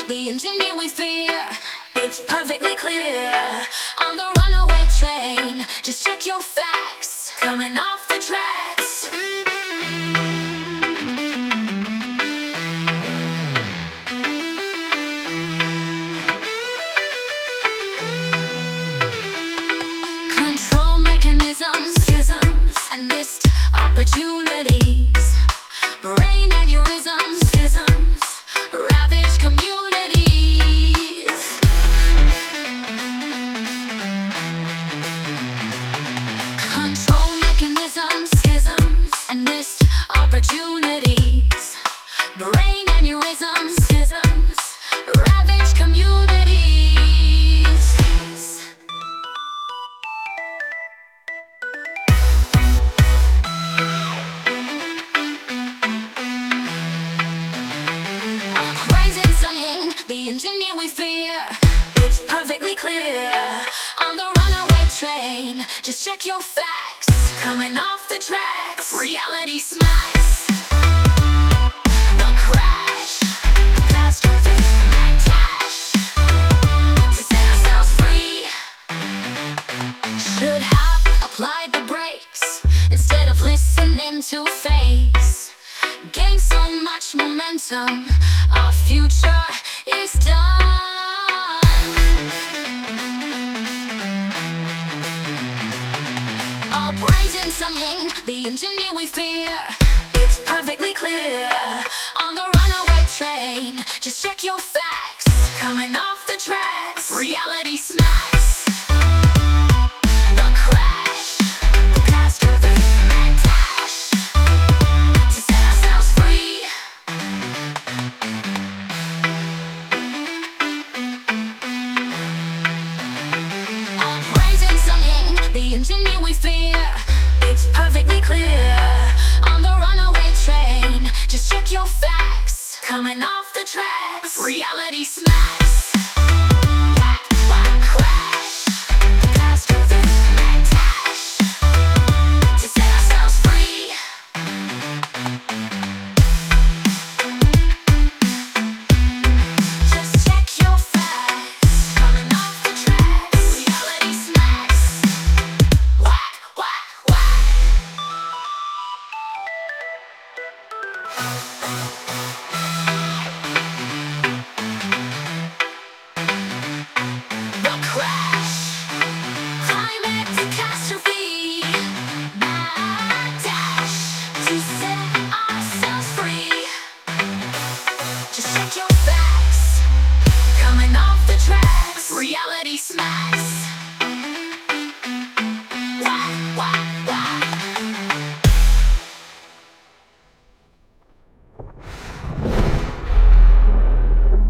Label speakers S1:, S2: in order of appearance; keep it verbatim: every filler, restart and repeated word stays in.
S1: The engineer we fear, it's perfectly clear. On the runaway train, just check your facts. Coming off the tracks. Control mechanisms, schisms, and missed opportunities. Brain aneurysms, schisms, ravage communities. Control mechanisms, schisms, and missed opportunities. Brain aneurysms, schisms, ravage communities. Rising sun, the engineer we fear, it's perfectly clear. On the runaway train, just check your facts. Coming off the tracks, reality smacks. The crash, catastrophe, dash. To set ourselves free, should have applied the brakes instead of listening to face. Gain so much momentum, our future is done. Our brazen something, the engineer we fear, it's perfectly clear. On the runaway train, just check your facts. Coming off the tracks, reality smacks. The crash, catastrophe, and dash. To set ourselves free. Our brazen something, the engineer we fear, it's perfectly clear. On the runaway train, just check your facts. Coming off the tracks, reality smacks. Whack, whack, crash, catastrophe, and dash. To set ourselves free. Just check your facts. Coming off the tracks, reality smacks. Whack, whack, whack. The crash, climate catastrophe, mad dash. To set ourselves free. Just check your facts.